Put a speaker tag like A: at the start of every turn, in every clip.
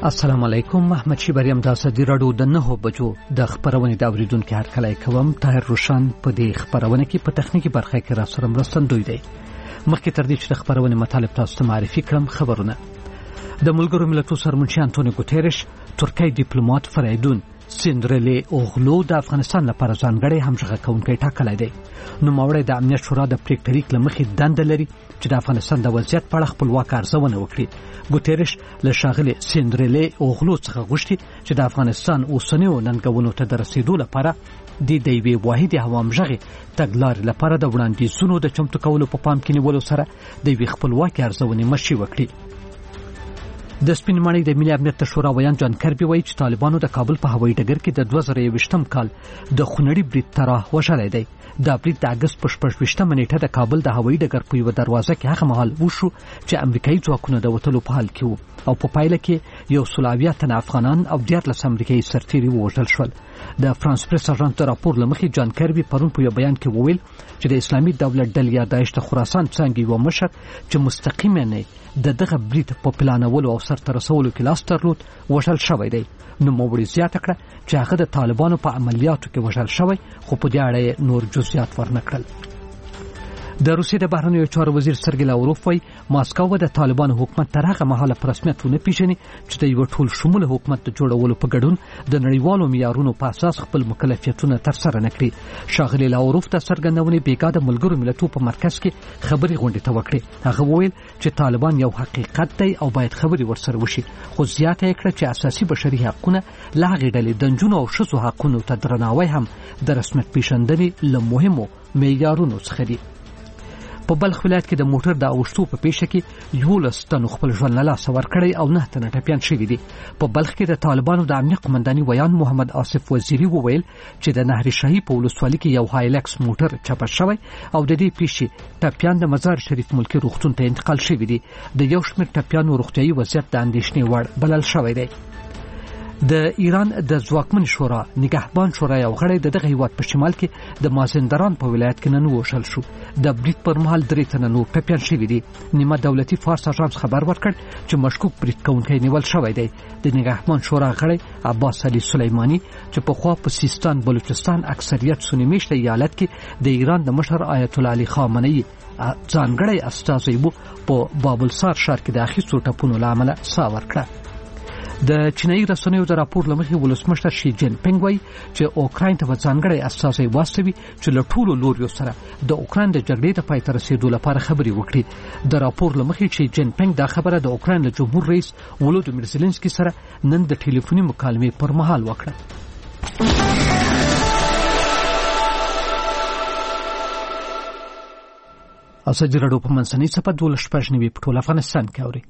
A: السلام علیکم. محمد شیبریم د صدی راډیو د 9 بجو د خبرونې د اوریدونکو هرکلی کوم. طاهر روشن په دې خبرونه کې په تخنیکی برخه کې را سره مرستندوی دی. مخکې تر دې چې د خبرونې مطالب تاسو ته معرفي کړم، خبرونه د ملګرو ملتونو سرمنشي انټونیو ګوتيرش ترکی ډیپلوماټ فریدون سیندرلی اوغلو د افغانستان لپاره ځانګړی همغږی کوونکی ټاکلی دی. نوموړی د امنیت شورا د پریکړې طریق لمخې دنده لري چې د افغانستان د وضعیت په اړه خپلواک ارزونه وکړي. ګوتيرش له ښاغلي سیندرلی اوغلو څخه غوښتي چې د افغانستان اوسنیو ننګونو ته د رسیدو لپاره د یوې واحدې همغږې تګلارې لپاره د وړاندیزونو د چمتو کولو په پام کې نیولو سره د یوې خپلواکې ارزونې مشري وکړي. د سپین ماڼۍ د ملي امنیت شورا ویان جان کربي وایي چې طالبانو د کابل په هوایي ډګر کې د 2021 کال د خونړي برید طرح وشلی دی. دا برید د اګست په 26 نیټه د کابل د هوایي ډګر په یوه دروازه کې هغه مهال وشو چې امریکایي ځواکونه د وتلو په حال کې وو او په پایله کې 170 تنه افغانان او 14 امریکایي سرتیري ووژل شول. د فرانس پریس اژانس د راپور لمخې جان کربي پرون په یو بیان کې وویل چې د اسلامي دولت ډلې یا داعش د خراسان څنګه یو مشر چې مستقیما نه دغه برید په پلانولو او سرته رسولو کې لاس درلود وژل شوی دی. نوموړي زیاته کړه چې هغه د طالبانو په عملیاتو کې وژل شوی، خو په دې اړه نور جزئیات ورنکړل. د روسیې د بهرنیو چارو وزیر سرګی لاوروف وایي ماسکو د طالبانو حکومت تر هغه مهاله په رسمیت ونه پیژني چې د یو ټول شموله حکومت د جوړولو په ګډون د نړیوالو معیارونو په اساس خپل مکلفیتونه ترسره نکړي. ښاغلي لاوروف د څرګندونې بیګا د ملګرو ملتونو په مرکز کې خبري غونډې ته وکړې. هغه وویل چې طالبان یو حقیقت دی او باید خبري ورسره وشي، خو زیاته کړه چې اساسي بشري حقوقونه لا غیر ډلې د نجونو او ښځو حقوقو ته درناوی هم د رسمیت پیژندنې له مهمو معیارونو څخه دی. په بلخ ولایت کې د موټر د اوښتو په پیښه کې 11 تنو خپل ژوند له لاسه ورکړی او 9 تنه ټپیان شوي دي. په بلخ کې د طالبانو د امنیت قمنداني ویان محمد آصف وزیری وویل چې د نهر شاهي په ولسوالۍ کې یو هایلکس موټر چپه شوی او د دې پیښې ټپیان د مزار شریف ملکي روغتون ته انتقال شوي دي. د یو شمېر ټپیانو روغتیايي وضعیت د اندېښنې وړ بلل شوی دی. د ایران د ځواکمن شورا نگهبان شورا یو غړی دغه هیواد په شمال کې د مازندران په ولایت کې نن وژل شو. د برید پر مهال 3 تنه نور ټپیان شوي دي. نیمه دولتي فارس اژانس خبر ورکړ چې مشکوک برید کوونکی نیول شوی دی. د نگهبان شورا غړی عباس علي سلیمانی چې پخوا په سیستان بلوچستان اکثریت سنی میشته ایالت کې د ایران د مشر آیت الله علي خامنه‌ای ځانګړی استازی وو، په بابلسار ښار کې د اخیستو ټپونو له امله ساه ورکړه. د چینایي رسنیو د راپور لمخې ولسمشر شي جین پینګ وایي چې اوکراین ته ځانګړی استازی واستوي چې له ټولو لوریو سره د اوکراین د جګړې د پای ته رسیدو لپاره خبرې وکړي. د راپور لمخې شي جین پینګ دا خبره د اوکراین له جمهور رئیس ولودیمیر زيلنسکي سره نن د ټلیفوني مکالمې پر مهال وکړه. ازادي راډیو په منځنۍ صفحه 12 په ټول افغانستان کې اوري.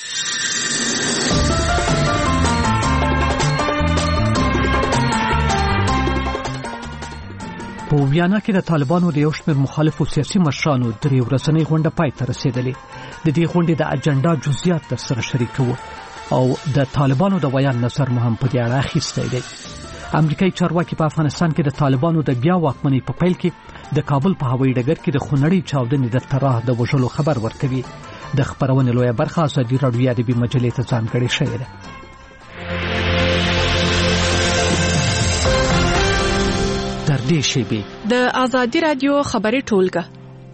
A: په ویانا کې د طالبانو د یو شمېر مخالفو سیاسي مشرانو 3 ورځنۍ غونډه پای ته رسیدلې. د دې غونډې د اجنډا جزئیات سره شریکوو او د طالبانو د بیان نظر مو هم په دې اړه اخیستی دی. امریکایي چارواکي په افغانستان کې د طالبانو د بیا واکمنۍ په پیل کې د کابل په هوایي ډګر کې د خونړۍ چاودنې د طرح د وژلو خبر ورکوي. د خبرونې لویه برخه ازادي راډیو ادبي مجلې ته ځانګړې شوې ده.
B: د ازادي راډیو خبري ټولګه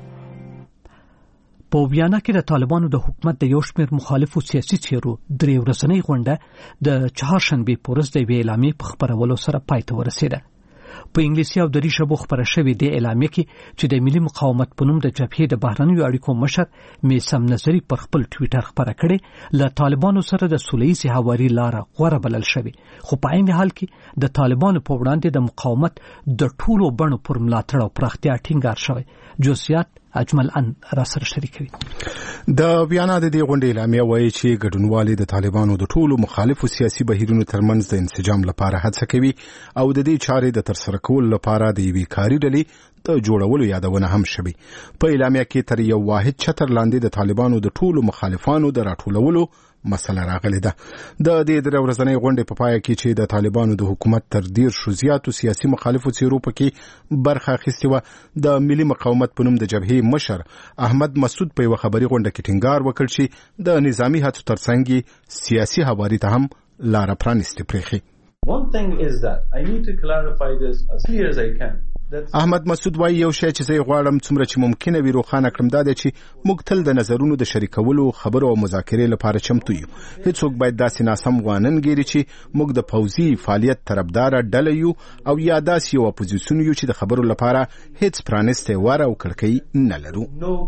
A: په ویانا کې د طالبانو د حکومت د یو شمېر مخالفو سیاسي څیرو 3 ورځنۍ غونډه د چهارشنبې په ورځ د اعلامیې په خبرولو سره پای ته ورسېده. په انګلیسي او دری ژبو خبره شوې د اعلامیې کې چې د ملي مقاومت په نوم د جبهې د بهرنیو اړیکو مشر میثم نظری پر خپل ټویټر خبره کړې له طالبانو سره د سوله‌ییزې هواري لاره غوره بلل شوې، خو په عین حال کې د طالبانو په وړاندې د مقاومت د ټولو بڼو پر ملاتړ او پراختیا ټینګار شوی. جزئیات اجمل ان را سره شریکوي.
C: د ویانا د دې غونډې اعلامیه وایي چې ګډونوالي د طالبانو د ټولو مخالفو سیاسي بهیرونو ترمنځ د انسجام لپاره هڅه کوي او د دې چارې د ترسره کولو لپاره د یوې کاري ډلې د جوړولو یادونه هم شوي. په اعلامیه کې تر یو واحد چتر لاندې د طالبانو د ټولو مخالفانو د راټولولو مسله راغلی ده. د دې 3 ورځنۍ غونډې په پای کې چې د طالبانو د حکومت تر 10 زیاتو سیاسي مخالفو څیرو پکې برخه اخیستې و، د ملي مقاومت په نوم د جبهې مشر احمد مسعود په یو خبري غونډه کې ټینګار وکړ چې د نظامی هڅو ترڅنګ سیاسي هواري ته هم لاره پرانیستې پرېښې.
D: One thing is that I need to clarify this as clear as I can.
C: احمد مسعود وایي یو شی چې زه غواړم څومره چې ممکنه وي روښانه کړم دا دی چې موږ تل د نظرونو د شریکولو خبرو او مذاکرې لپاره چمتو یو. هیڅوک باید داسې ناسم واننګیري چې موږ د پوځي فعالیت طرفدار ډله یو او یا داسې یو اپوزیسیون یو چې د خبرو لپاره هیڅ پرانیسته واره او کړکۍ نه لرو.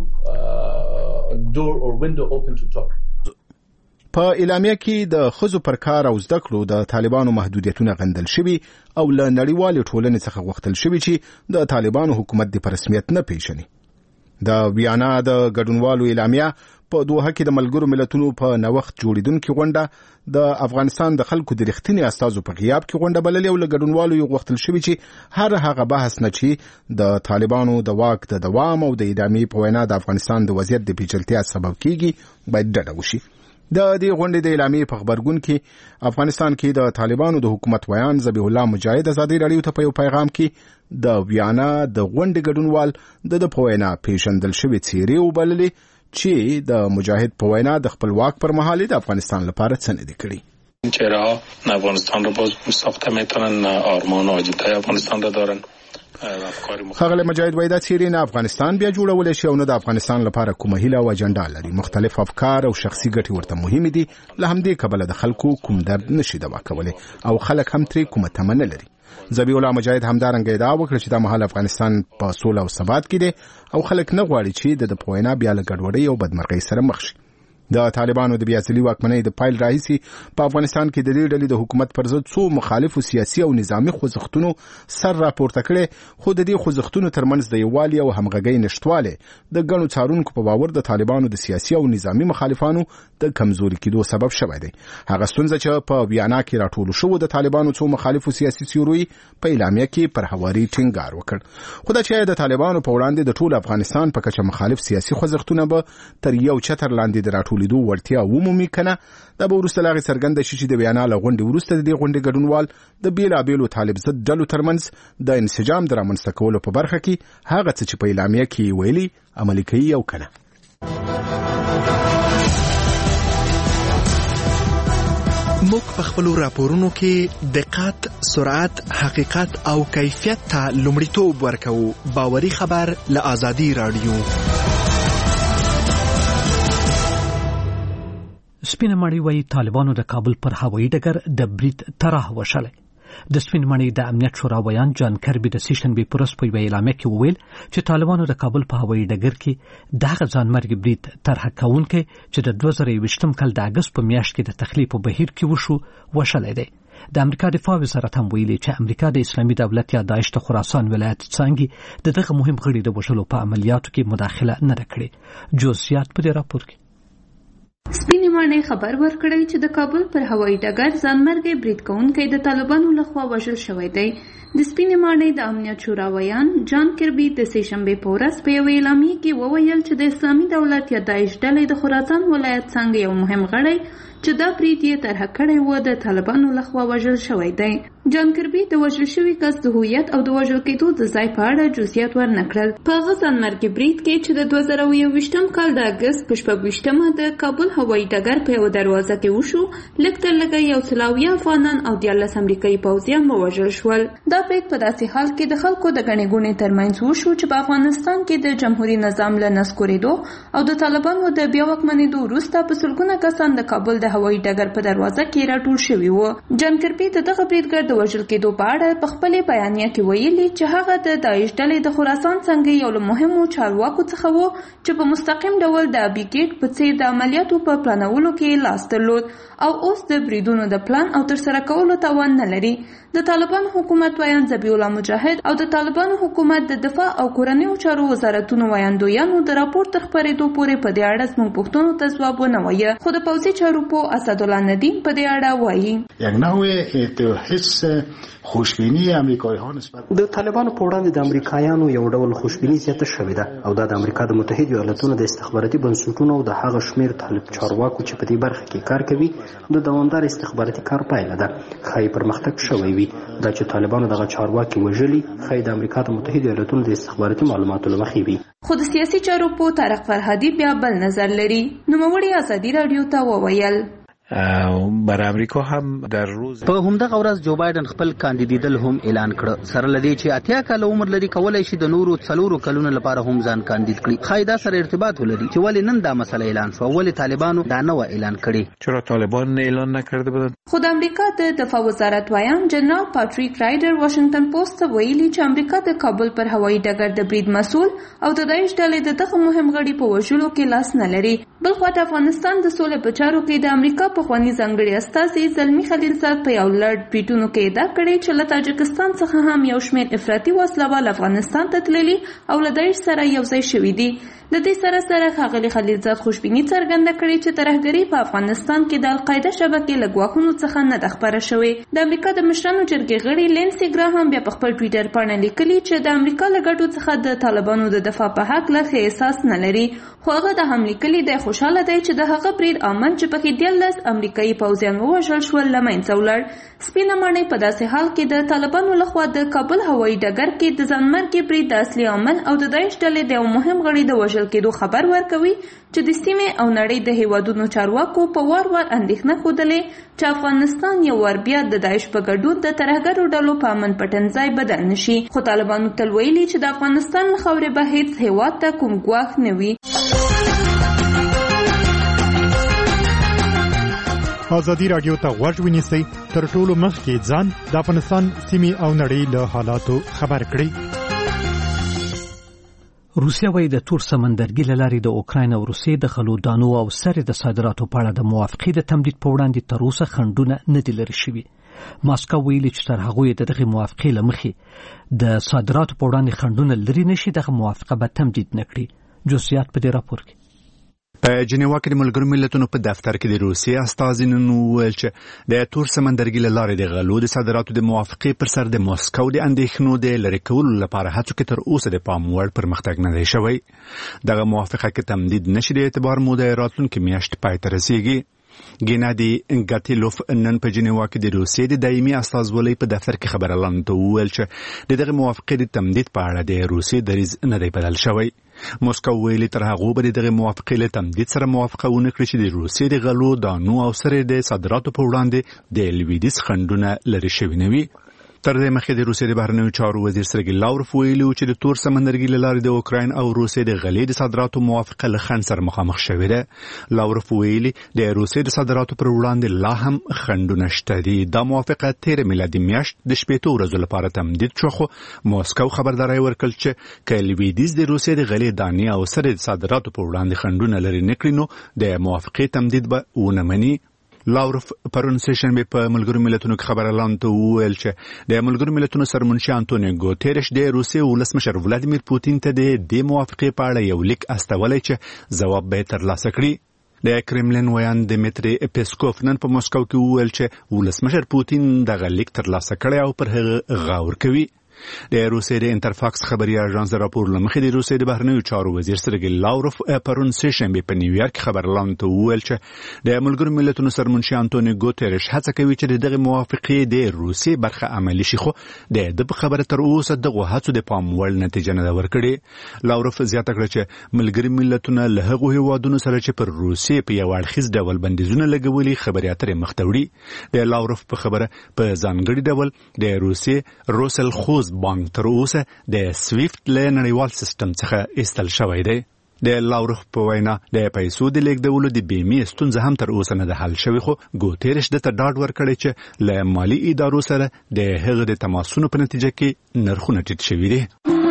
C: په اعلامیه کې د ښځو پر کار او زده کړو د طالبانو محدودیتونه غندل شوي او له نړیوالې ټولنې څخه غوښتل شوي چې د طالبانو حکومت د په رسمیت نه پیژني. د ویانا د ګډونوالو اعلامیه په دوحه کې د ملګرو ملتونو په نوښت جوړیدونکې غونډه د افغانستان د خلکو د رښتیني استازو په غیاب کې غونډه بللې او له ګډونوالو یې غوښتل شوي چې هر هغه بحث نه چې د طالبانو د واک د دوام او د ادامې په وینا د افغانستان د وضعیت د پیچلتیا سبب کیږي باید ډډه وشي. د دې غونډې د اعلامیې په خبرګون کې افغانستان کې د طالبانو د حکومت ویان ذبیح الله مجاهد ازادي راډیو ته په یو پیغام کې د ویانا د غونډې ګډونوال د په وینا پیژندل شوی څیرې وبللې چې د مجاهد په وینا د خپل واک پر مهال د افغانستان لپاره څه نه دي کړی.
E: چهره‌ها افغانستان رو باز ساخته میتونن، آرمان و آجندهای افغانستان رو دارن.
C: خغل مجاهد وایي دا څیرې نه افغانستان بیا جوړولی شي او نه د افغانستان لپاره کومه هیله او اجنډا لري. مختلف افکار او شخصي ګټې ورته مهمې دي. له همدې کبله د خلکو کوم درد نشي دوا کولی او خلک هم ترې کومه تمه نه لري. ذبیح الله مجاهد همدارنګه ادعا وکړه چې دا مهال افغانستان په سوله او ثبات کې دی او خلک نه غواړي چې د په وینا بیا له ګډوډۍ او بدمرغۍ سره مخ شي. د طالبانو د بیاځلي واکمنۍ د پایل راهیسي په افغانستان کې د دې ډلې د حکومت پر ضد څو مخالفو سیاسي او نظامی خوځښتونو سر راپورته کړي، خو د دې خوځښتونو ترمنځ د یووالي او همغږۍ نشټواله د ګڼو څارونکو په باور د طالبانو د سیاسي او نظامی مخالفانو د کمزوري کېدو سبب شوی دی. هغه ستونزه چې په ویانا کې راټول شو د طالبانو څو مخالفو سیاسي سیوروي په اعلامیه کې پر هواري ټینګار وکړ. خو دا چې د طالبانو په وړاندې د ټول افغانستان په کچه مخالف سیاسي خوځښتونه به تر یو چتر لاندې د راټولیدو وړتیا ومومي کنه، دا به وروسته لاغې څرګنده شي چې د ویانا له غونډې وروسته د دې غونډې ګډونوال د بیلابیلو طالب ضد ډلو ترمنځ د انسجام د رامنځته کولو په برخه کې هغه څه چې په اعلامیه کې ویلي عملي کوي او کنه.
F: موږ په خپلو راپورونو کې دقت، سرعت، حقیقت او کیفیت ته لومړیتوب ورکوو. باوري خبر له آزادي راډیو.
A: سپینه ماڼۍ وایي طالبانو د کابل پر هوایي ډګر د برید طرح وشلی. د سپینې ماڼۍ د امنیت شورا ویان جان کربي د سیشنبې په ورځ په یوه اعلامیه کې وویل چې طالبانو د کابل په هوایي ډګر کې د هغه ځانمرګي برید طرح کوونکی چې د 2021 کال د اګست په میاشت کې د تخلیه په بهیر کې وشو وشلی دی. د امریکا دفاع وزارت هم ویلي چې امریکا د اسلامي دولت یا داعش د خراسان ولایت څانګې د دغه مهم غړي د وژلو په عملیاتو کې مداخله نه ده کړې. جزئیات په دې راپور کې.
G: سپینې ماڼۍ خبر ورکړی چې د کابل پر هوایي ډګر ځانمرګي برید کوونکی د طالبانو لخوا وژل شوی دی. د سپینې ماڼۍ د امنیت شورا ویان جان کربي د سهشنبې په ورځ په یوه اعلامیه کې وویل چې د اسلامي دولت یا داعش ډلې د خراسان ولایت څانګې یو مهم غړی چې دا برید یې طرح کړی و د طالبانو لخوا وژل شوی دی. جان کربي د وژل شوي کس د هویت او د وژل کېدو د ځای په اړه جزئیات ورنکړل. په هغه ځانمرګي برید کې چې د 2021 کال د اګست په 26مه د کابل هوایي ډګر په یوه دروازه کې وشو، لږ تر لږه 100 افغانان او 14 امریکایي پوځیان ووژل شول. دا پیښ په داسې حال کې د خلکو د ګڼې ګوڼې ترمنځ وشو چې په افغانستان کې د جمهوریت نظام له نسکورېدو او د طالبانو د بیا واکمنېدو وروسته په سلګونه کسان د کابل د هوایي ډګر په دروازه کې راټول شوي وو. جان کربي د دغه بریدګر د وژل کېدو په اړه په خپلې بیانیه کې ویلي چې هغه د داعش ډلې د خراسان څنګه یو له مهمو چارواکو څخه و چې په مستقیم ډول د ابي ګیټ په څیر د عملیاتو په پلانولو کې لاس درلود او اوس د بریدونو د پلان او ترسره کولو توان نه لري. د طالبانو حکومت ویان ذبیح الله مجاهد او د طالبانو حکومت د دفاع او کورنیو چارو وزارتونو ویاندویانو د راپور تر خپرېدو پورې په دې اړه زموږ پوښتنو ته ځواب ونه وایه، خو د پوځي چارو په اسدالله ندیم په دې اړه وایي
H: د طالبانو په وړاندې د امریکایانو یو ډول خوشبیني زیاته شوې ده او دا د امریکا د متحده ایالاتونو د استخباراتي بنسټونو او د هغه شمیر طالب چارواکو چې په دې برخه کې کار کوي د دوامدار استخباراتي کار پایله ده. ښایي پرمختګ شوی وي. دا چې طالبانو دغه چارواکي وژلي ښایي د امریکا د متحده ایالاتونو د استخباراتي معلوماتو له مخې وي.
G: خو د سیاسي چارو په طارق فرهادي بیا بل نظر لري. نوموړي ازادي راډیو ته وویل
I: بر امریکا هم در روز
J: په همدغه ورځ جو بایدن خپل کاندیدیدل هم اعلان کړ. سره لدی چې 80 کال عمر لري کولای شي د نورو 4 کلونو لپاره هم ځان کاندید کړي. خایدا سره ارتباط ولري چې ولی نن دا مسله اعلان شو، ولی طالبانو دا نه و اعلان کړي.
I: چرا طالبان اعلان نکرده بودند؟
G: خود امریکا د دفاع وزارت وایان جنرال پاتریک رایډر واشنگټن پوسټ ته ویلي چې امریکا د کابل پر هوایي ډګر د برید مسؤل او د داعش ډلې د دغه مهم غړي په وژلو کې لاس نه لري. بل خو د افغانستان د سولې په چارو کې د امریکا په خواني ځانګړي استازي زلمی خلیلزاد په یو لړ ټویټونو کې ادعا کړې چې له تاجکستان څخه هم یو شمېر افراطي وسلوال افغانستان ته تللي او له داعش سره یو ځای شوي دي. د دې سره سره ښاغلي خلیلزاد خوشبیني څرګنده کړې چې ترهګري په افغانستان کې د القاعده شبکې له ګواښونو څخه نه ده خپره شوې. د امریکا د مشرانو جرګې غړي لینسي ګراهام بیا په خپل ټویټر باندې لیکلي چې د امریکا له ګټو څخه د طالبانو د دفاع په حق له احساس نه لري، خو هغه د هم لیکلي دی خوشاله دی چې د هغه برید امن چې پکې 13 امریکایي پوځیان ووژل شول له منځه ولاړ. سپینه ماڼۍ په داسې حال کې د طالبانو لخوا د کابل هوایي ډګر کې د ځانمرګي برید د اصلي عمل او د داعش ډلې د یو مهم غړي د وژل کېدو خبر ورکوي چې د سیمې او نړۍ د هیوادونو چارواکو په وار اندېښنه ښودلې چې افغانستان یو ور بیا د داعش په ګډون د ترهګرو ډلو په امن پټنځای بدل نشي. خو طالبانو تل ویلي چې د افغانستان له خاورې به هیڅ هیواد ته کوم ګواښ نه وي.
K: ازادي راډیو ته غوږ ونیسئ، تر ټولو مخکې ځان د افغانستان سیمې او نړۍ له حالاتو خبر کړئ.
A: روسیا وايي د تور سمندرګي له لارې د اوکراین او روسیې د غلو دانو او سرې د صادراتو په اړه د موافقې د تمدید په وړاندې تر اوسه خنډونه نه دي لرې شوي. ماسکو ویلي چې تر هغه د دغه موافقې له مخې د صادراتو په وړاندې خنډونه لري نشي دغه موافقه به تمدید نکړي. جزئیات په دې راپور کې.
C: په جنیوا کې د ملګرو ملتونو په دفتر کې د روسیې استازي نن وویل چې د تور سمندرګي له لارې د غلو د صادراتو د موافقې پر سر د موسکو د اندېښنو د لرې کولو لپاره هڅو کې تر اوسه د پام وړ پرمختګ نه دی شوی. دغه موافقه کې تمدید نشي د اعتبار موده راتلونکي میاشت پای ته رسیږي. ګینادي انګاتیلوف نن په جنیوا کې د روسیې د دایمي استازولۍ په دفتر کې خبرلاندو ته وویل چې دغه موافقې د تمدید په اړه د روسیې دریځ نه دی بدل شوی. موسکو ویلي تر هغه به دغه موافقې له تمدید سره موافقه ونه کړي چې د روسیې د غلو دانو او سرې د صادراتو په وړاندې د لویدیځ خنډونه لري شوي نه وي. تر دې مخکې د روسیې د بهرنیو چارو وزیر سرګی لاوروف ویلي چې د تور سمندرګي له لارې د اوکراین او روسیې د غلې د صادراتو موافقه له خنډ سره مخامخ شوې ده. لاوروف ویلي د روسیې د صادراتو پر وړاندې لا هم خنډونه شته دي. دا موافقه 13 میلادي میاشت د 18 ورځو لپاره تمدید شو، خو موسکو خبرداري ورکړه چې که لویدیځ د روسیې د غلې دانې او سرې د صادراتو پر وړاندې خنډونه لري نه کړي نو د موافقې تمدید به ونه مني. لاوروف پرون سیشنبه په ملګرو ملتونو کې خبرلاندو ته وویل چې د ملګرو ملتونو سرمنشي انټونیو ګوتيرش د روسیې ولسمشر ولادیمیر پوتین ته د دې موافقې په اړه یو لیک استولی چې ځواب به ترلاسه کړي. د کرملین ویان دمیتری اپسکوف نن په موسکو کې وویل چې ولسمشر پوتین دغه لیک ترلاسه کړی او پر هغه غور کوي. د روسیې د انټرفاکس خبري اژانس راپور لمخې د روسیې د بهرنیو چارو وزیر سرګی لاوروف پرون سیشنبه په نیویارک خبرلاندو ته وویل چې د ملګرو ملتونو سرمنشي انټونیو ګوتيرش هڅه کوي چې دغه موافقې د روسیې برخه عملی شي، خو د خبره تر اوسه دغه هڅو د پام وړ نتیجه نه ورکړي. لاوروف زیاته کړه چې ملګري ملتونه له هغو هیوادونو سره چې پر روسیې په یو اړخیز ډول بندیزونه لګولي خبري اترې مختوړي. د لاوروف په خبره په ځانګړي ډول د روسیې روسل خوز بانک تر اوسه د سویفت له نړیوال سیستم څخه ایستل شوی دی. د لاوروف په وینا د پیسو د لیږدولو د بیمې ستونزه هم تر اوسه نه ده حل شوې، خو ګوتيرش د ته ډاډ ورکړی چې له مالی ادارو سره د هغه د تماسونو په نتیجه کې نرخونه ټیټ شوي دي.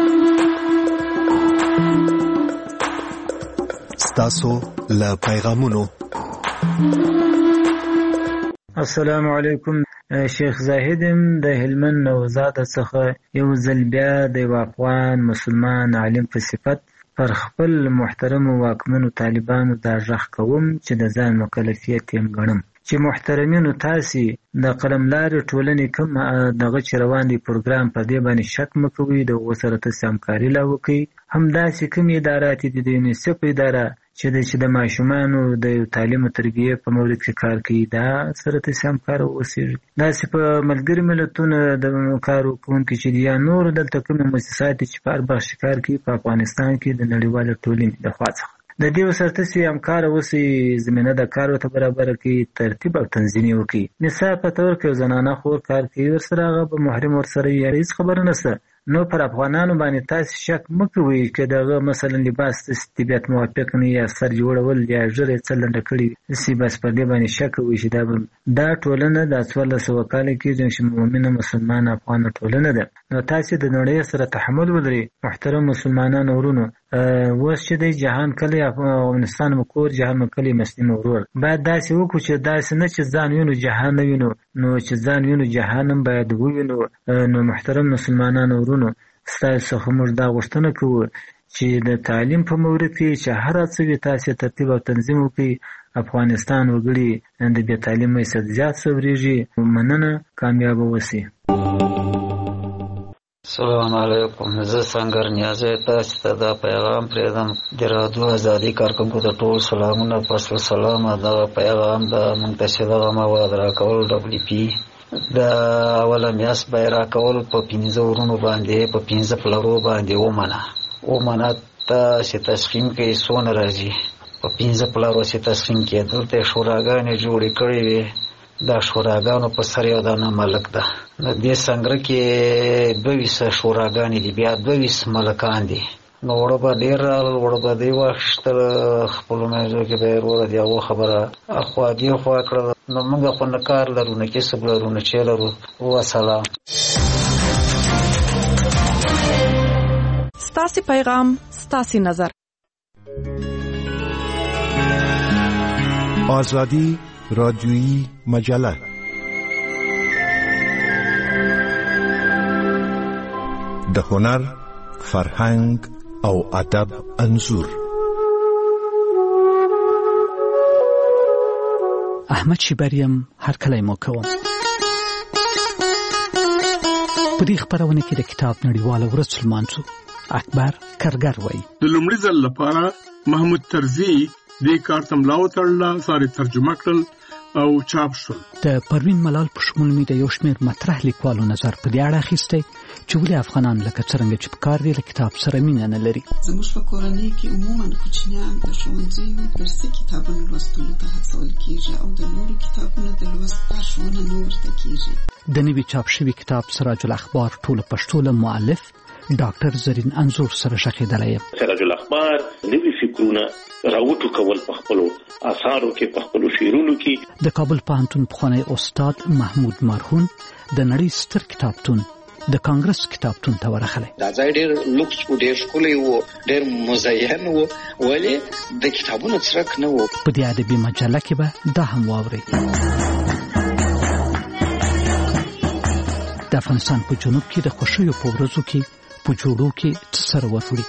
F: ستاسو له پیغامونو.
L: السلام علیکم. شیخ زاهدم د هلمند نوزاد څخه یو ځل بیا د افغان مسلمان عالم په صفت پر خپل محترم واکمنو طالبانو دا ژغ کوم چې د ځان مکلفیت یې ګڼم چې محترمینو تاسې د قلملارې ټولنې کوم دغه چې روان دی پروګرام په دې باندې شک مه کوئ، د هغو سره تاسې همکاري لا وکړئ. همداسې کوم ادارات دي د یونیسف اداره چې د ماشومانو د تعلیم او تربیې په مورد کې کار کوي، دا سره تاسې همکاره واوسئ. داسې په ملګري ملتونو د کار کوونکي چې یا نور دلته کومې مؤسسات چې په هر بخش کار کوي په افغانستان کې د نړیوالې ټولنې لخوا څخه د دې وسرته سي همکار اوسي زمينه د کار ته برابر کی ترتیب او تنظیم وکي. مثال په تور کې زنانه خور کار کوي ورسره هغه به محرم ورسره یې هیڅ خبر نشته. نو پر افغانانو باندې تاسو شک مکوئ چې دغه مثلا لباس د طبيعت موافق نه یا سر جوړول یا ژر څلند کړي سی بس په دې باندې شک وي چې دا ټولنه د 1400 کال کې چې مؤمنه مسلمان افغان ټولنه ده. نو تاسو د نړۍ سره تحمل ولري محترم مسلمانانو ورونو. اوس چې د جهان کلی افغانستان مکور جهان مکلی مسلمان ورور باید داسې وکړو چې داسې نه چې ځان وینو جهان نه وینو، نو چې ځان وینو جهانم باید ووینو. نو محترم مسلمانانو ورونو ستاسو څخه موږ دا غوښتنه کوو چې د تعلیم په مورد کې چې هر څه وي تاسو ترتیب او تنظیم وکړئ. افغانستان وګړي د بې تعلیمۍ څخه زیات صبرېږي. مننه، کامیاب اوسئ.
M: السلام علیکم. زه څنګه نیازه تاسو ته دا پیغام پرېږدم. د رادیو ازادي کارکونکو ته ټول سلامونه، پس سلام. دا پیغام د منتشره مواد راکول WP د اوله میاشت بیرا کول په 15 ورونو باندې په 15 پلرو باندې ومنه ته چې تسخیم کې سونه راځي په 15 پلرو چې تسخیم کې دلته شوراګانې جوړې کړې وي. دا شوراګانو په سر یو دانه ملک ده. د دې څنګه کې 22 شوراګانې دي، بیا 22 ملکان دي. نو وړه به ډېر وړه به دی واخیستل خپلو منځو کې به یې وروره د هغو خبره اخوا دې خوا کړه. نو موږ خو نه کار لرو نه کسب لرو نه چې لرو. وسلام.
B: ستاسې پیغام ستاسې نظر.
N: آزادی رادیویی مجله. د هنر، فرهنګ او ادب انځور.
A: احمد شیبریم هر کله مو کوم. په دې خبرونه کې د کتاب نړیواله ورځ لمانځو. اکبر کرګر وایي
O: د لومړي ځل لپاره محمود طرزي دې کار تملاو تړله، ساري ترجمه کړل او چاپ شول.
A: د پروین ملال په شمول می د یو شمېر مطرح لیکوالو نظر په دې اړه اخیستی چې ولې افغانان لکه څرنګه چې په کار دی له کتاب سره مینه نه لري.
P: زموږ په کورنۍ کې عموما کوچنیان د ښوونځیو درسي کتابونو لوستلو ته هڅول کېږي او د نورو کتابونو د لوست لارښوونه نه ورته کېږي.
A: د نوي چاپ شوي کتاب سراج الاخبار ټولو پښتو له مؤلف ډاکټر زرین انزور سره شخیدلی یم.
Q: سراج الاخبار نوي فکرونه راوټو کول په خپلو آثارو کې، په خپلو شعرونو کې.
A: د کابل پوهنتون پخوانی استاد محمود مرهون د نړۍ ستر کتابتون د کانګرس کتابتون ته ورغلی.
R: دا ځای ډېر لوکس و، ډېر ښکلی و، ډېر مزین و، ولې د کتابونو څرک نه و.
A: په دې ادبي مجله کې به دا هم واورئ. د افغانستان په جنوب کې د خوښیو په ورځو کې په جوړو کې څه سره وروړي.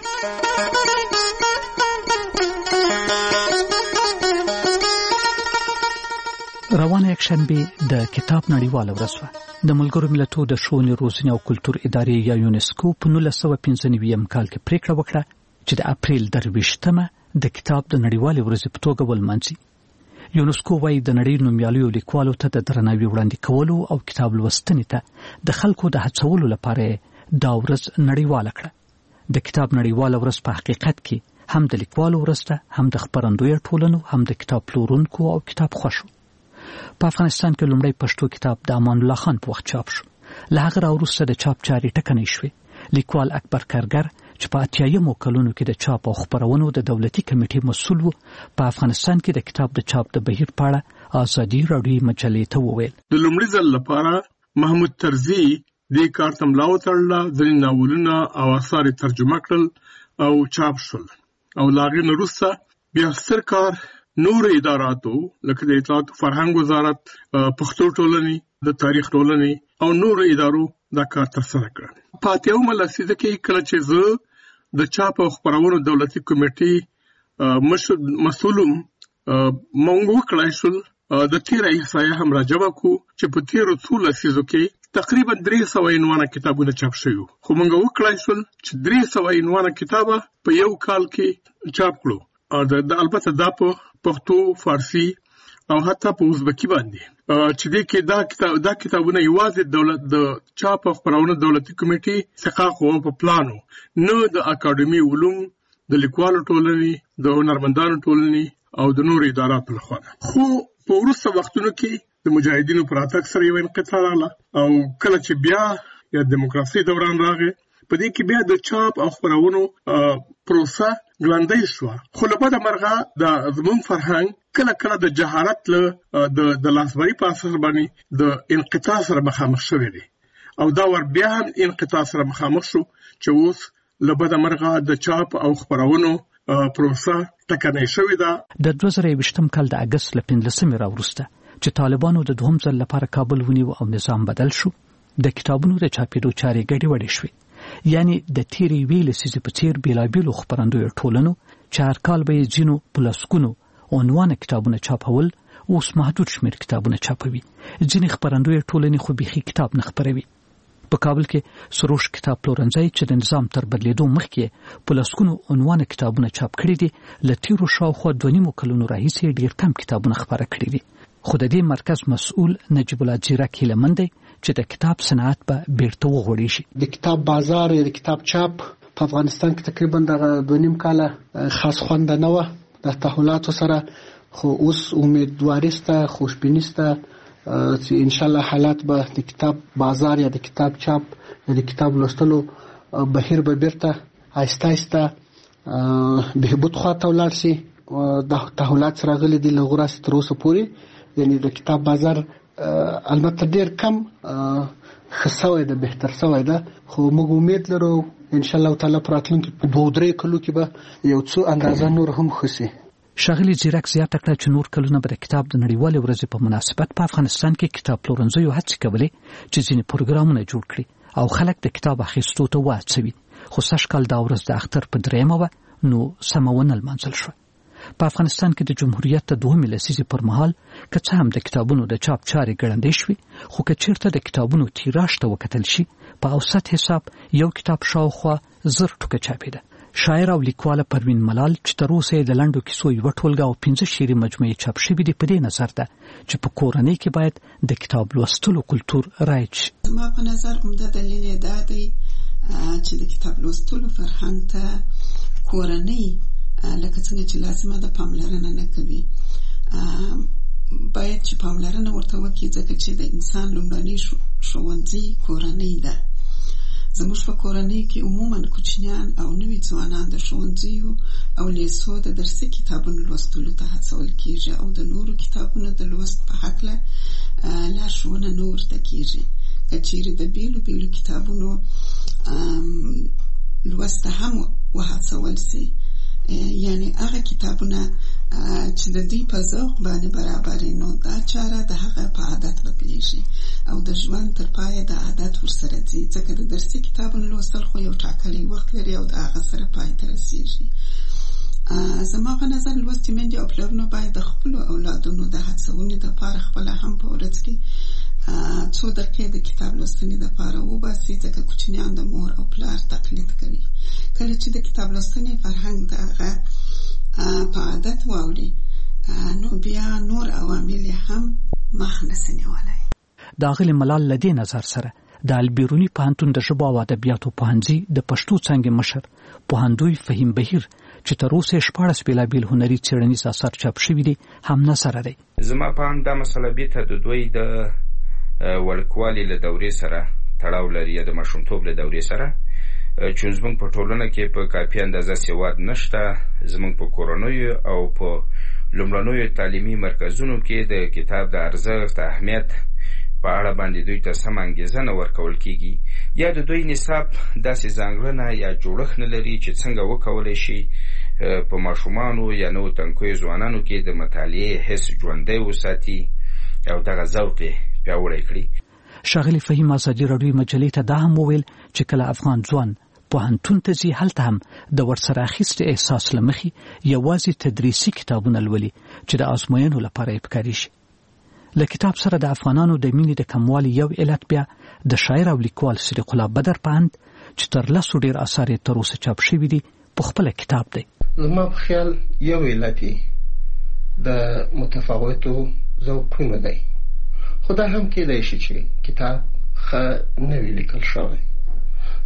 A: روانه یکشنبه د کتاب نړیواله ورځ وه. د ملګرو ملتونو د ښوونې، روزنې او کلتور ادارې یا یونسکو په 1995 کال کې پریکړه وکړه چې د اپریل 23مه د کتاب د نړیوالې ورځې په توګه ولمانځي. یونسکو وايي د نړۍ نومیالیو لیکوالو ته د درناوي وړاندې کولو او کتاب لوستنې ته د خلکو د هڅولو لپاره دا ورځ نړیواله کړه. د کتاب نړیواله ورځ په حقیقت کې هم د لیکوالو ورځ ده، هم د خپرندویه ټولنو، هم د کتاب پلورونکو او کتاب خوښو. په افغانستان کې لومړی پښتو کتاب د امان الله خان په وخت چاپ شو. له هغه راوروسته د چاپ چارې ټکنۍ شوې. لیکوال اکبر کرګر چې په 80مو کلونو کې د چاپ او خپرونو د دولتي کمیټې مسؤل و، په افغانستان کې د کتاب د چاپ د بهیر په اړه ازادي راډیو مجلې ته وویل.
O: د لومړي ځل لپاره محمود طرزي دې کار تملاو تړله، ځینې ناولونه او آثار ترجمه کړل او چاپ شول. او له هغې نه وروسته بیا ستر کار نور اداراتو لکه د اطلاعات فرهنګ وزارت، پښتو ټولنې، د تاریخ ټولنې او نور ادارو دا کار ترسره کړ. په 80مه لسیزه کې کله چې زه د چاپ او خپرونو دولتي کمیټې مسؤلم، مونږ وکړای شول د تیر احصایه هم راجمع کو چې په تیرو څو لسیزو کې تقریبا 300 عنوانه کتابونه چاپ شوي. خو مونږ وکړای شول چې 300 عنوانه کتابه په یو کال کې چاپ کړو. البته دا په پښتو، فارسی او حتی په ازبکی باندې چې دې کې دا کتابونه یوازې دولت د چاپ او خپرونو دولتي کمیټې څخه خو په پلانو، نه د اکاډمي علوم، د لیکوالو ټولنې د هنرمندانو ټولنې او د نورو اداراتو لخوا. خو په وروسته وختونو کې د مجاهدینو پر راتګ سره یو انقطاع راغله او کله چې بیا یا دیموکراسي دوران راغی په دې کې بیا د چاپ او خپرونو پروسه ګړندۍ شوه. خو له بده مرغه د زموږ فرهنګ کله کله د جهالت له د لاسبري په اثر باندې د انقطاع سره مخامخ شوی دی او دا ور بیا هم انقطاع سره مخامخ شو چې اوس له بده مرغه د چاپ او خپرونو پروسه ټکنۍ شوې ده.
A: د 2020 کال د اگست له 15 راوروسته چې طالبانو د دوهم ځل لپاره کابل ونیو او نظام بدل شو، د کتابونو د چاپېدو چارې ګډې وډې شوې. یعنی د تیرې ویلې سیزې په څیر بیلابیلو خپرندویو ټولنو چې هر کال به یې ځینو په لسګونو عنوانه کتابونه چاپول اوس محدود شمېر کتابونه چاپوي. ځینې خپرندویو ټولنې خو بیخي کتاب نه خپروي. په کابل کې سروش کتاب پلورنځی چې د نظام تر بدلیدو مخکې په لسګونو عنوانه کتابونه چاپ کړي دي، له تیرو شاوخوا 2.5 کلونو راهیسې ډېر کم کتابونه خپاره کړي دي. خو د دې مرکز مسؤل نجیب الله ځیرک هیله مند دی چې د کتاب صنعت به بیرته وغوړي شي.
S: د کتاب بازار یا د کتاب چاپ په افغانستان کې تقریبا د 2.5 کاله خاص خوند نه و د تحولاتو سره، خو اوس امیدواري سته، خوشبیني سته چې ان شاء الله حالات به د کتاب بازار یا د کتاب چاپ یا د کتاب لوستلو بهیر به بیرته آهسته آهسته بهبود خواته ولاړ شي. د تحولات سره غلي دي له غوړه تر اوسه پورې، یعنی د کتاب بازار البته ډیر کم خسوي ده، بهتر سوي ده، خو موږ امید لرو ان شاء الله تعالی پر راتلونکي 2-3 کلو کې به یو څو اندازه نور هم خسي.
A: شاغلي زیرک زیاته کړه چې نور کلونه به د کتاب د نړیوالې ورځې په مناسبت په افغانستان کې کتاب پلورنځیو هڅې کولې چې ځینې پروګرامونه جوړ کړي او خلک د کتاب اخیستو ته وهڅوي. خو سږ کال دا ورځ د اختر په 3مه وه، نو سمه ونه لمانځل شوه. په افغانستان کې د جمهوریت د 2مې لسیزې پر مهال که څه هم د کتابونو د چاپ چارې ګړندۍ شوې، خو که چیرته د کتابونو تیراژ ته وکتل شي په اوسط حساب یو کتاب شاوخوا 1000 ټوکه چاپېده. شاعر او لیکواله پروین ملال چې تر اوسه د لنډو کیسو یو ټولګه او 15 شعري مجموعې چاپ شوې دي، په دې نظر ده چې په کورنۍ کې باید د کتاب لوستلو کلتور رایج شي.
P: زما په نظر عمده دلیل دا دی چې د کتاب لوستلو فرهنګ ته کورنۍ لکه څنګه چې لازمه ده پاملرنه نه کوي. باید چې پاملرنه ورته وکړي، ځکه چې د انسان لومړنی ښوونځی کورنۍ ده. زموږ په کورنۍ کې عموما کوچنیان او نوي ځوانان د ښوونځیو او لیسو د درسي کتابونو لوستلو ته هڅول کیږي او د نورو کتابونو د لوست په هکله لارښوونه نه ورته کیږي. که چیرې د بیلو بیلو کتابونو لوست هم وهڅول سي، یعنی هغه کتابونه چې د دې په ذوق باندې برابرې، نو دا چاره د هغه په عادت بدلیږي او د ژوند تر پایه د عادت ورسره ځي، ځکه د درسي کتابونو لوستل خو یو ټاکلی وخت لري او د هغه سره پای ته رسیږي. زما په نظر لوستې میندې او پلرونه باید د خپلو اولادونو د هڅونې دپاره خپله هم په ورځ کې څو دقیقې د کتاب لوستنې دپاره وباسي، ځکه کوچنیان د مور او پلار تقلید کوي. کله چې د کتاب لوستنې فرهنګ د هغه په عادت واوړي، نو بیا نور عوامل هم مخ نسي نیولی.
A: د اغلې ملال له دې نظر سره د البیروني پوهنتون د ژبو او ادبیاتو پوهنځي د پښتو څانګې مشر پوهندوی فهیم بهیر چې تر اوسه 14 بیلابیل هنري څېړنیز اثار چاپ شوي دي هم نه سره دی.
T: زما په اند دا مسله بیرته د دوی د ولکوالي له دورې سره تړاو لري، یا د ماشومتوب له دورې سره، چې زموږ په ټولنه کې په کافي اندازه سواد نشته. زموږ په کورنیو او په لومړنیو تعلیمي مرکزونو کې د کتاب د ارزښت اهمیت په اړه باندې دوی ته سم انګیزه نه ورکول کیږي، یا د دوی نصاب داسې ځانګړنه یا جوړښت نه لري چې څنګه وکولی شي په ماشومانو یا نوو تنکیو ځوانانو کې د مطالعې حس ژوندی وساتي او دغه ذوق یې پیاوړی کړي.
A: ښاغلي فهیم ازادي راډیو مجلې ته دا هم وویل چې کله افغان ځوان پوهنتون ته ځي، هلته هم د ورسره اخیستې احساس له مخې یوازې تدریسي کتابونه لولي چې د ازموینو لپاره یې پکاري شي. له کتاب سره د افغانانو د مینې د کموالي یو علت بیا د شاعر او لیکوال صدیق الله بدر په اند چې تر 10 ډېر اثار یې تر اوسه چاپ شوي دي په خپله کتاب دی.
U: زما په خیال یو علت یې د متفاوتو ذوقونو دی، خو دا هم کېدای شي چې کتاب ښه نه وي لیکل شوی.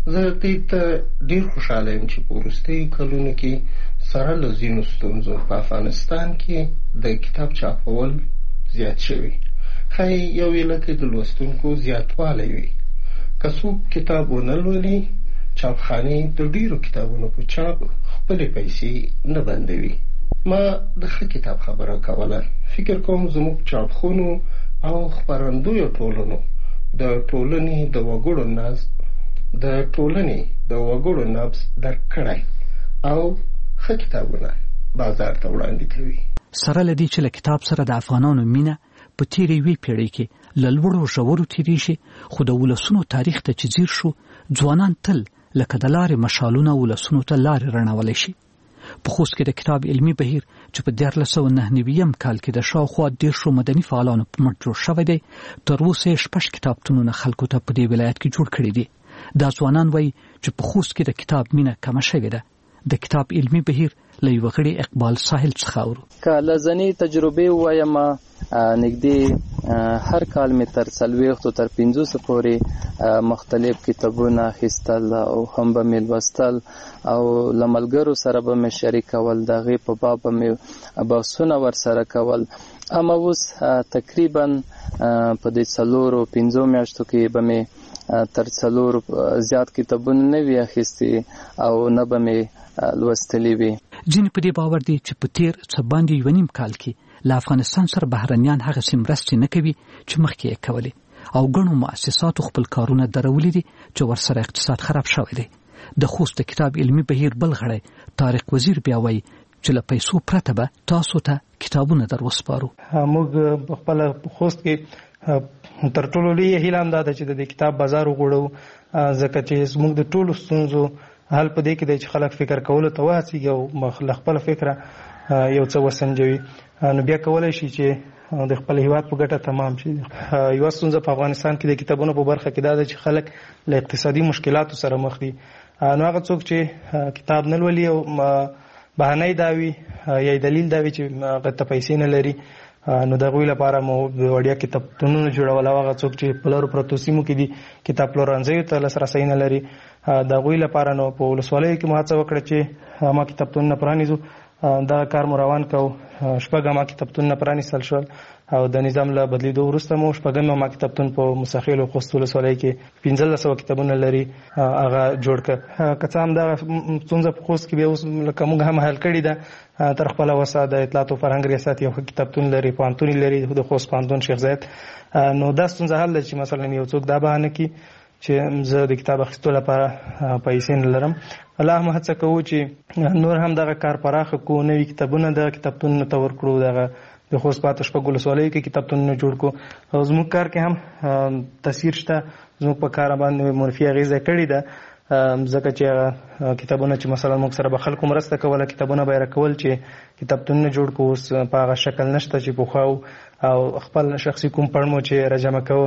U: زه دې ته ډېر خوشحاله یم چې په وروستیو کلونو کې سره له ځینو ستونزو په افغانستان کې د کتاب چاپول زیات شوي. ښایي یو لکه د لوستونکو زیاتوالی وي. که څوک کتاب ونه لولي، چاپخانې د ډېرو کتابونو په چاپ خپلې پیسې نه بندوي. ما د ښه کتاب خبره کوله. فکر کوم زموږ چاپخونو او خپرندویو ټولنو د ټولنې د وګړو نبض درک کړی او ښه کتابونه بازار ته وړاندې کوي.
A: سره له دې چې له کتاب سره د افغانانو مینه په تېرې یوې پېړۍ کې له لوړو ژورو تېرېږي، خو د ولسونو تاریخ ته چې ځیر شو، ځوانان تل لکه د لارې مشالونه ولسونو ته لارې رڼولی شي. په خوست کې د کتاب علمي بهیر چې په 1999 کال کې د شاوخوا 10 مدني فعالانو په مټ جوړ شوی دی، تر اوسه یې 6 کتابتونونه خلکو ته په دې ولایت کې جوړ کړي دي. دا ځوانان وایي چې په خوست کې د کتاب مینه کمه شوې ده. د کتاب علمي بهیر له یوه غړي اقبال ساحل څخه اورو.
D: که له ځینې تجربې ووایم، نږدې هر کال مې تر 40 تر 50 پورې مختلف کتابونه اخیستل او هم به مې لوستل او له ملګرو سره به مې شریکول، د هغې په باب به مې بحثونه ورسره کول. اما اوس تقریبا په دې 4-5 میاشتو کې به مې تر 4 زیات کتابونه نه وي اخیستي او نه به مې لوستلی وي.
A: ځینې په دې باور دي چې په تېر څه باندې 1.5 کال کې له افغانستان سره بهرنیان هغسې مرستې نه کوي چې مخکې یې کولې، او ګڼو مؤسساتو خپل کارونه درولي دي چې ورسره اقتصاد خراب شوی دی. د خوست د کتاب علمي بهیر بل غړی طارق وزیر بیا وایي چې له پیسو پرته به تاسو ته کتابونه در وسپارو.
V: موږ په خپل خوست کې تر ټولو لویه هیله هم دا ده چې د کتاب بازار وغوړو، ځکه چې زموږ د ټولو ستونزو حل په دې کې دی چې خلک فکر کولو ته وهڅېږي او له خپله فکره یو څه وسنجوي، نو بیا کولی شي چې د خپل هیواد په ګټه تمام شي. یوه ستونزه په افغانستان کې د کتابونو په برخه کې دا ده چې خلک له اقتصادي مشکلاتو سره مخ دي. نو هغه څوک چې کتاب نه لولي او بهانه دا وي یا دلیل دا وي چې هغه ته پیسې نه لري، نو د هغوی لپاره مو وړیا کتابتونونه جوړول. هغه څوک چې په لرو پرتو سیمو کې دي کتاب پلورنځیو ته لاسرسی نه لري، د هغوی لپاره نو په ولسوالیو کې مو هڅه وکړه چې ما کتابتونونه پرانیزو. دا کار مو روان کو. 6 کتابتونونه پرانیستل شول او د نظام له بدلیدو وروسته مو 6 کتابتون په مساخیل او خوست ولسوالۍ کې 1500 کتابونه لري، هغه جوړ کړ. که څه هم دا ستونزه په خوست کې بیا اوس لکه موږ هم حل کړې ده. تر خپله وسه د اطلاعات او فرهنګ ریاست یو کتابتون لري، پوهنتون لري، د خوست پوهنتون شیخ زاید. نو دا ستونزه حل ده چې مثلا یو څوک دا بهانه کړي چې زه د کتاب اخیستو لپاره پیسې نه لرم. الله هم هڅه کوو چې نور هم دغه کار پراخه کړو، نوي کتابونه د کتابتونونو ته ورکړو، دغه د خوست پاته 6 ولسوالیو کې کتابتونونه جوړ کړو. او زموږ کار کې هم تاثیر شته، زموږ په کار باندې منفي اغېزه کړې ده، ځکه چې کتابونه چې مثلا موږ سره به خلکو مرسته کوله، کتابونه به یې راکول چې کتابتونونه جوړ کړو. اوس په هغه شکل نشته چې پخوا او خپل شخصي کوم پړ مو چې راجمع کوو،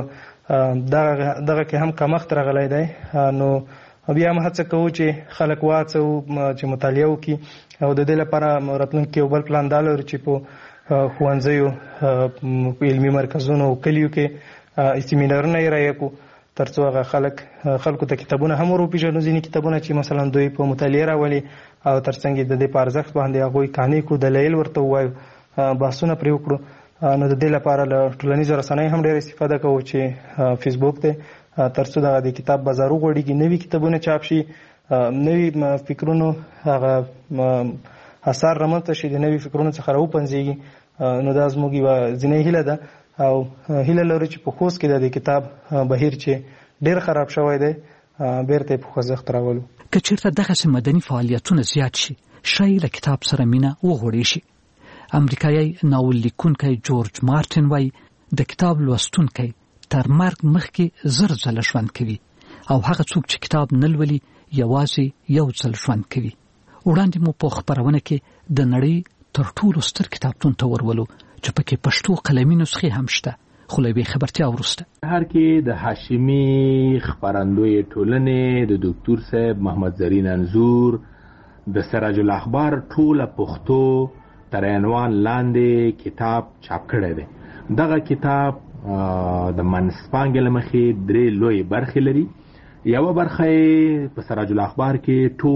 V: دغه کې هم کمښت راغلی دی. نو بیا هم هڅه کوو چې خلک واڅو چې مطالعه وکړي، او د دې لپاره راتلونکي یو بل پلان دا لرو چې په ښوونځیو، علمي مرکزونو او کلیو کې سیمینارونه یې رایه کړو، تر څو هغه خلکو ته کتابونه هم ور وپېژنو. ځینې کتابونه چې مثلا دوی په مطالعه راولي او تر څنګ د دې په ارزښت باندې هغوی قانع کړو، دلایل ورته ووایو، بحثونه پرې وکړو. نو د دې لپاره له ټولنیزو رسنیو هم ډېره استفاده کوو چې فیسبوک دی، تر څو دغه د کتاب بازار وغوړېږي، نوي کتابونه چاپ شي، نوي فکرونو هغه اثار رامنځته شي، د نوي فکرونو څخه راوپنځېږي. نو دا زموږ یوه ځینۍ هیله ده او هیله لرو چې په خوست کې د کتاب بهیر چې ډېر خراب شوی دی بیرته یې په خوځښت راولو.
A: که چېرته دغسې مدني فعالیتونه زیات شي، ښایي له کتاب سره مینه وغوړې شي. امریکایي ناول لیکونکی جورج مارټین وایي د کتاب لوستونکی تر مرګ مخکې 1000 ځله ژوند کوي، او هغه څوک چې کتاب نه لولي یوازې یو ځل ژوند کوي. وړاندې مو په خپرونه کې د نړۍ تر ټولو ستر کتابتون ته ورولو چې پکې پښتو قلمي نسخې هم شته، خو له یوې خبرتیا وروسته
W: هر کې د هاشمي خپرندوی ټولنې د دکتور صاحب محمد زرین انزور د سراج الاخبار ټوله پښتو تر عنوان لاندې کتاب چاپ کړی دی. دغه کتاب د منځپانګې له مخې 3 لوی برخې لري. یو برخه په سراج الاخبار کې